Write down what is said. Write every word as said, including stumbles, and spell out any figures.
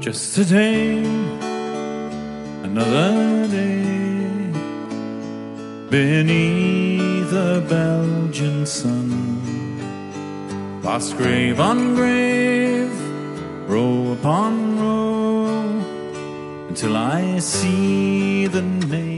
Just a day, another day, beneath a Belgian sun. Past grave on grave, row upon row, until I see the name